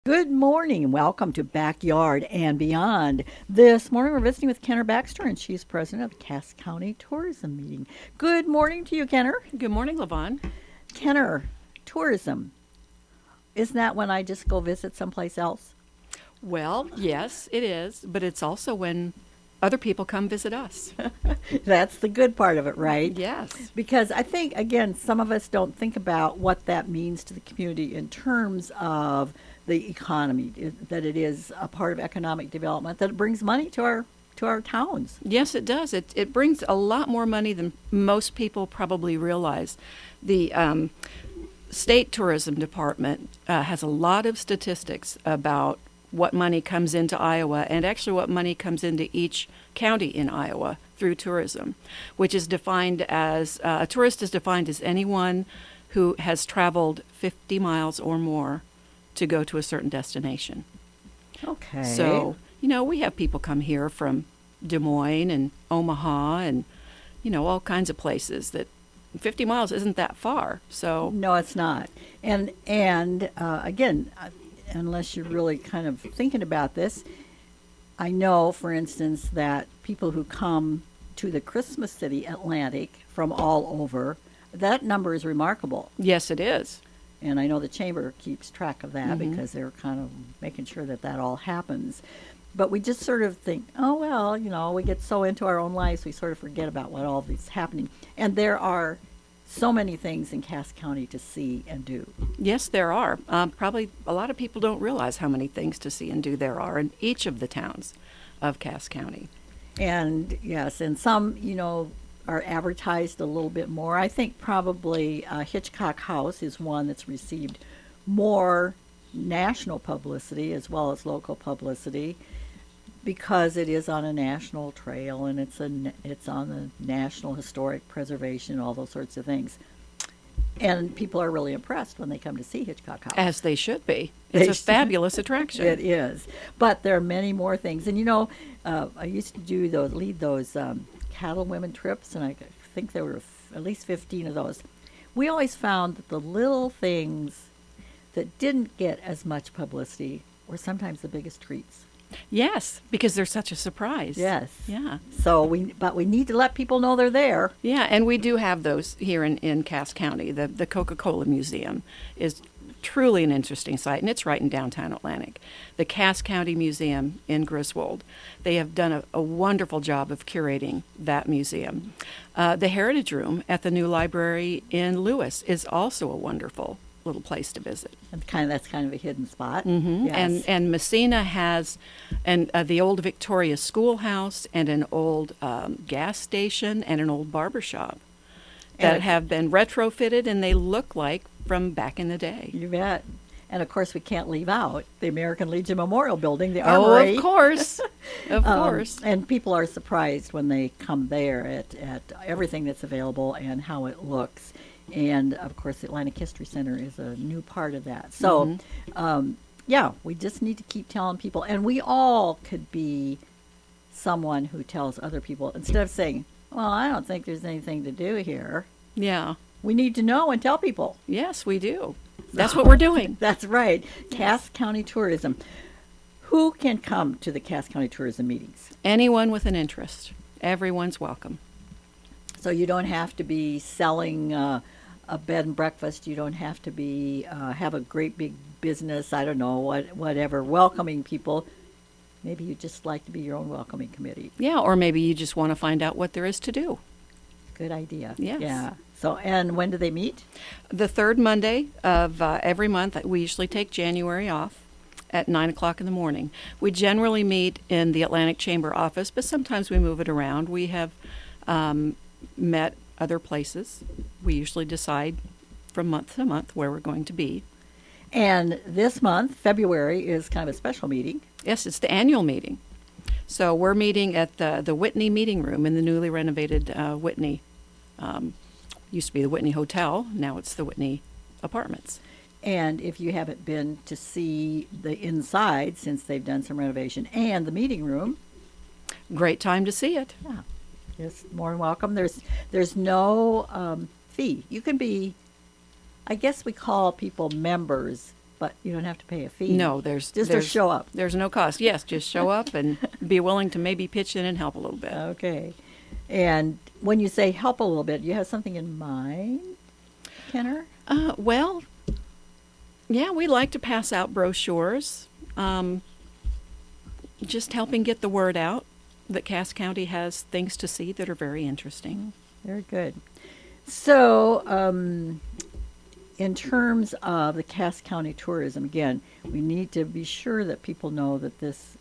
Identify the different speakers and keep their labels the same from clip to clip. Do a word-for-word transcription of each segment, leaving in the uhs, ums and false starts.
Speaker 1: Good morning. Welcome to Backyard and Beyond. This morning we're visiting with Kenner Baxter, and she's president of the Cass County Tourism Meeting. Good morning to you, Kenner.
Speaker 2: Good morning, Levon.
Speaker 1: Kenner, tourism. Isn't that when I just go visit someplace else?
Speaker 2: Well, yes, it is, but it's also when other people come visit us.
Speaker 1: That's the good part of it, right?
Speaker 2: Yes.
Speaker 1: Because I think, again, some of us don't think about what that means to the community in terms of the economy, that it is a part of economic development, that it brings money to our to our towns.
Speaker 2: Yes, it does. It it brings a lot more money than most people probably realize. The um, state tourism department uh, has a lot of statistics about what money comes into Iowa, and actually what money comes into each county in Iowa through tourism, which is defined as, uh, a tourist is defined as anyone who has traveled fifty miles or more to go to a certain destination.
Speaker 1: Okay.
Speaker 2: So, you know, we have people come here from Des Moines and Omaha and, you know, all kinds of places that fifty miles isn't that far. So
Speaker 1: No, it's not. And, and uh, again, uh, unless you're really kind of thinking about this, I know, for instance, that people who come to the Christmas City Atlantic from all over, that number is remarkable.
Speaker 2: yes, it is.
Speaker 1: And I know the chamber keeps track of that
Speaker 2: Mhm.
Speaker 1: because they're kind of making sure that that all happens. But we just sort of think, oh, well, you know, we get so into our own lives, we sort of forget about what all this is happening. And there are so many things in Cass County to see and do.
Speaker 2: Yes, there are. Um, probably a lot of people don't realize how many things to see and do there are in each of the towns of Cass County.
Speaker 1: And yes, and some, you know, are advertised a little bit more. I think probably uh, Hitchcock House is one that's received more national publicity as well as local publicity because it is on a national trail and it's a n- it's on the National Historic Preservation, all those sorts of things. And people are really impressed when they come to see Hitchcock House.
Speaker 2: As they should be. It's
Speaker 1: They
Speaker 2: a
Speaker 1: should.
Speaker 2: fabulous attraction.
Speaker 1: It is, but there are many more things. And you know, uh, I used to do those, lead those um, cattle women trips, and I think there were f- at least fifteen of those. We always found that the little things that didn't get as much publicity were sometimes the biggest treats.
Speaker 2: Yes, because they're such a surprise.
Speaker 1: Yes.
Speaker 2: Yeah.
Speaker 1: So we, but we need to let people know they're there.
Speaker 2: Yeah, and we do have those here in, in Cass County. The the Coca-Cola Museum is truly an interesting site, and it's right in downtown Atlantic. The Cass County Museum in Griswold, they have done a, a wonderful job of curating that museum. Uh, the Heritage Room at the new library in Lewis is also a wonderful little place to visit.
Speaker 1: And kind of that's kind of a hidden spot.
Speaker 2: hmm
Speaker 1: Yes.
Speaker 2: And and Messina has an uh, the old Victoria Schoolhouse and an old um, gas station and an old barber shop that
Speaker 1: And-
Speaker 2: have been retrofitted, and they look like from back in the day.
Speaker 1: You bet. And of course, we can't leave out the American Legion Memorial Building, the
Speaker 2: Oh,
Speaker 1: Armory.
Speaker 2: of course, of
Speaker 1: Um,
Speaker 2: course.
Speaker 1: And people are surprised when they come there at, at everything that's available and how it looks. And of course, the Atlantic History Center is a new part of that. So,
Speaker 2: Mhm.
Speaker 1: um, yeah, we just need to keep telling people. And we all could be someone who tells other people, instead of saying, well, I don't think there's anything to do here.
Speaker 2: Yeah.
Speaker 1: We need to know and tell people.
Speaker 2: Yes, we do. That's what we're doing.
Speaker 1: That's right. Cass County Tourism. Who can come to the Cass County Tourism meetings?
Speaker 2: Anyone with an interest, everyone's welcome.
Speaker 1: So you don't have to be selling uh, a bed and breakfast. You don't have to be uh, have a great big business. I don't know what whatever welcoming people. Maybe you just like to be your own welcoming committee.
Speaker 2: Yeah, or maybe you just want to find out what there is to do.
Speaker 1: Good idea.
Speaker 2: Yes.
Speaker 1: Yeah. So and when do they meet?
Speaker 2: The third Monday of uh, every month, we usually take January off at nine o'clock in the morning. We generally meet in the Atlantic Chamber office, but sometimes we move it around. We have um, met other places. We usually decide from month to month where we're going to be.
Speaker 1: And this month, February, is kind of a special meeting.
Speaker 2: Yes, it's the annual meeting. So we're meeting at the, the Whitney Meeting Room in the newly renovated uh, Whitney. Um, used to be the Whitney Hotel. Now it's the Whitney Apartments.
Speaker 1: And if you haven't been to see the inside since they've done some renovation and the meeting room,
Speaker 2: Great time to see it.
Speaker 1: yeah, just more than welcome. There's there's no um, fee. You can be, I guess we call people members but you don't have to pay a fee.
Speaker 2: No, there's
Speaker 1: just
Speaker 2: there's,
Speaker 1: to show up.
Speaker 2: There's no cost. Yes, just show up and be willing to maybe pitch in and help a little bit.
Speaker 1: Okay. And when you say help a little bit, you have something in mind, Kenner?
Speaker 2: Uh, well, yeah, we like to pass out brochures, um, just helping get the word out that Cass County has things to see that are very interesting.
Speaker 1: Very good. So, um, in terms of the Cass County tourism, again, we need to be sure that people know that this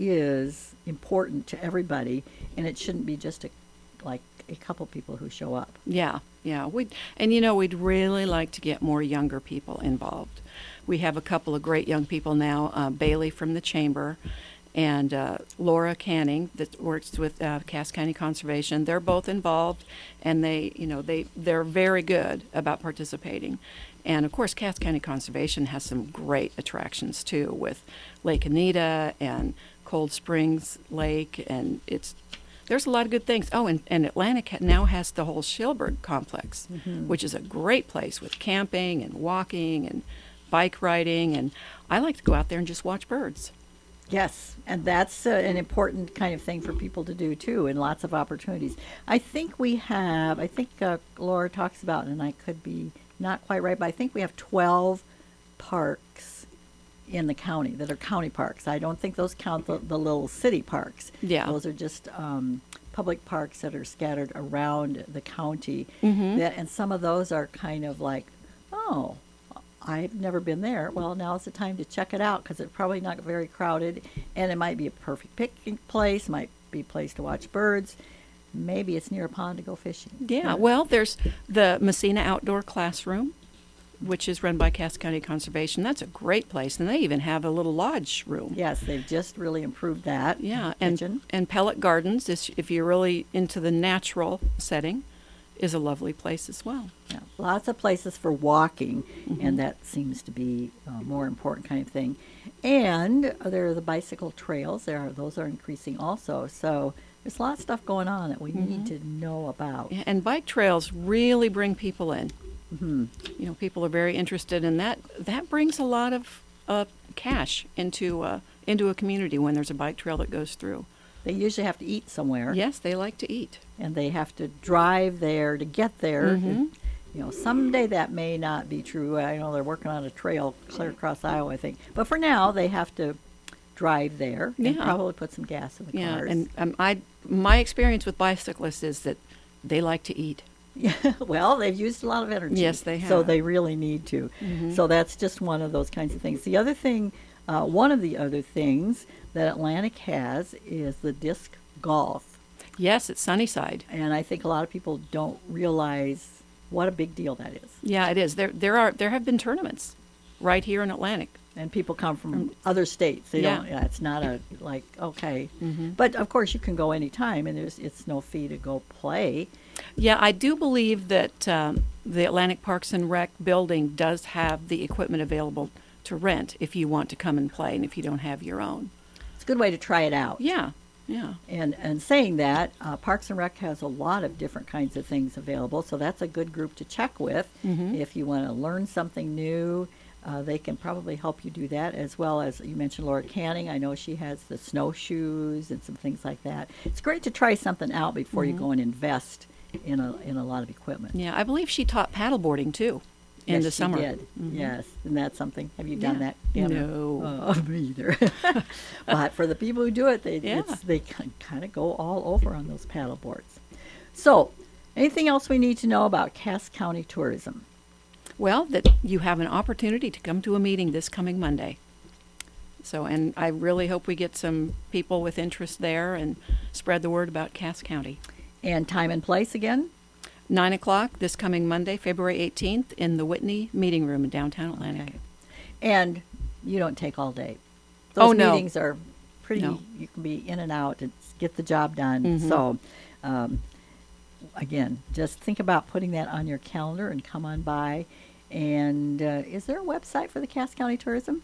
Speaker 1: is important to everybody, and it shouldn't be just a, like a couple people who show up.
Speaker 2: Yeah, yeah. We and you know we'd really like to get more younger people involved. We have a couple of great young people now, uh, Bailey from the Chamber, and uh, Laura Canning that works with uh, Cass County Conservation. They're both involved, and they, you know, they they're very good about participating. And of course, Cass County Conservation has some great attractions too, with Lake Anita and Cold Springs Lake, and it's there's a lot of good things. Oh, and, and Atlantic ha- now has the whole Shilberg complex,
Speaker 1: Mm-hmm.
Speaker 2: which is a great place with camping and walking and bike riding, and I like to go out there and just watch birds.
Speaker 1: Yes, and that's uh, an important kind of thing for people to do too, and lots of opportunities. I think we have, I think uh, Laura talks about, and I could be not quite right, but I think we have twelve parks in the county that are county parks. I don't think those count the, the little city parks.
Speaker 2: Yeah.
Speaker 1: Those are just um, public parks that are scattered around the county.
Speaker 2: Mhm.
Speaker 1: That, and some of those are kind of like, oh, I've never been there. Well, now's the time to check it out because it's probably not very crowded, and it might be a perfect picnic place, might be a place to watch birds. Maybe it's near a pond to go fishing.
Speaker 2: Yeah, well, there's the Messina Outdoor Classroom, which is run by Cass County Conservation. That's a great place, and they even have a little lodge room.
Speaker 1: Yes, they've just really improved that.
Speaker 2: Yeah,
Speaker 1: kitchen.
Speaker 2: and and Pellet Gardens, is, if you're really into the natural setting, is a lovely place as well.
Speaker 1: Yeah, lots of places for walking,
Speaker 2: Mhm.
Speaker 1: and that seems to be a more important kind of thing. And there are the bicycle trails. There are those are increasing also. So there's a lot of stuff going on that we need to know about.
Speaker 2: Yeah, and bike trails really bring people in.
Speaker 1: hmm
Speaker 2: You know, people are very interested in that. That brings a lot of uh, cash into uh, into a community when there's a bike trail that goes through.
Speaker 1: They usually have to eat somewhere,
Speaker 2: Yes, they like to eat.
Speaker 1: and they have to drive there to get there.
Speaker 2: Mhm.
Speaker 1: You know, someday that may not be true. I know they're working on a trail clear across Iowa, I think. But for now, they have to drive there and
Speaker 2: Yeah.
Speaker 1: probably put some gas in the
Speaker 2: Yeah,
Speaker 1: cars.
Speaker 2: and um, I my experience with bicyclists is that they like to eat.
Speaker 1: Yeah, well, they've used a lot of energy.
Speaker 2: Yes, they
Speaker 1: So
Speaker 2: have.
Speaker 1: they really need to.
Speaker 2: Mhm.
Speaker 1: So that's just one of those kinds of things. The other thing, uh, one of the other things that Atlantic has is the disc golf.
Speaker 2: Yes, it's Sunnyside.
Speaker 1: And I think a lot of people don't realize what a big deal that is.
Speaker 2: Yeah, it is. There there are there have been tournaments right here in Atlantic.
Speaker 1: And people come from other states. They
Speaker 2: Yeah.
Speaker 1: don't. Yeah, it's not a like okay,
Speaker 2: Mhm.
Speaker 1: but of course you can go anytime, and there's it's no fee to go play.
Speaker 2: Yeah, I do believe that um, the Atlantic Parks and Rec building does have the equipment available to rent if you want to come and play and if you don't have your own.
Speaker 1: It's a good way to try it out.
Speaker 2: Yeah, yeah.
Speaker 1: And and saying that, uh, Parks and Rec has a lot of different kinds of things available, so that's a good group to check with
Speaker 2: Mhm.
Speaker 1: if you want to learn something new. Uh, they can probably help you do that, as well as you mentioned Laura Canning. I know she has the snowshoes and some things like that. It's great to try something out before you go and invest in a in a lot of equipment.
Speaker 2: Yeah, I believe she taught paddleboarding too in
Speaker 1: yes,
Speaker 2: the summer.
Speaker 1: She did.
Speaker 2: Mhm.
Speaker 1: Yes, and that's something. Have you done
Speaker 2: Yeah.
Speaker 1: that? Deanna?
Speaker 2: No.
Speaker 1: Oh, me either. But for the people who do it, they
Speaker 2: Yeah.
Speaker 1: it's, they kind of go all over on those paddle boards. So, anything else we need to know about Cass County tourism?
Speaker 2: Well, that you have an opportunity to come to a meeting this coming Monday. So, and I really hope we get some people with interest there and spread the word about Cass County.
Speaker 1: And time and place again?
Speaker 2: Nine o'clock this coming Monday, February eighteenth, in the Whitney Meeting Room in downtown Atlantic.
Speaker 1: Okay. And you don't take all day. Those
Speaker 2: Oh, no.
Speaker 1: meetings are pretty,
Speaker 2: No.
Speaker 1: you can be in and out and get the job done.
Speaker 2: Mhm.
Speaker 1: So, um, again, just think about putting that on your calendar and come on by. And uh, is there a website for the Cass County Tourism?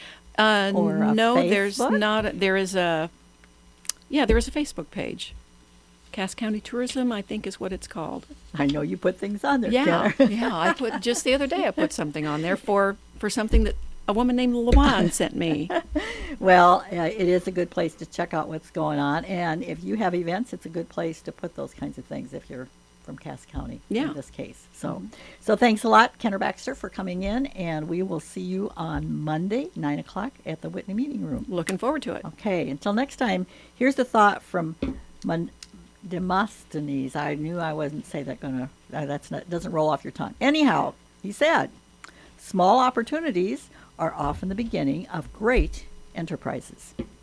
Speaker 2: Uh,
Speaker 1: Or a
Speaker 2: no, there's
Speaker 1: Facebook?
Speaker 2: not. A, there is a, yeah, there is a Facebook page. Cass County Tourism, I think, is what it's called.
Speaker 1: I know you put things on there.
Speaker 2: Yeah,
Speaker 1: Kenner.
Speaker 2: yeah. I put just the other day. I put something on there for for something that a woman named Luan sent me.
Speaker 1: Well, uh, it is a good place to check out what's going on. And if you have events, it's a good place to put those kinds of things if you're from Cass County
Speaker 2: Yeah.
Speaker 1: in this case. So, so thanks a lot, Kenner Baxter, for coming in. And we will see you on Monday, nine o'clock at the Whitney Meeting Room.
Speaker 2: Looking forward to it.
Speaker 1: Okay, until next time, here's the thought from Mon- Demosthenes. I knew I wasn't say that gonna uh, that's not doesn't roll off your tongue. Anyhow, he said, small opportunities are often the beginning of great enterprises.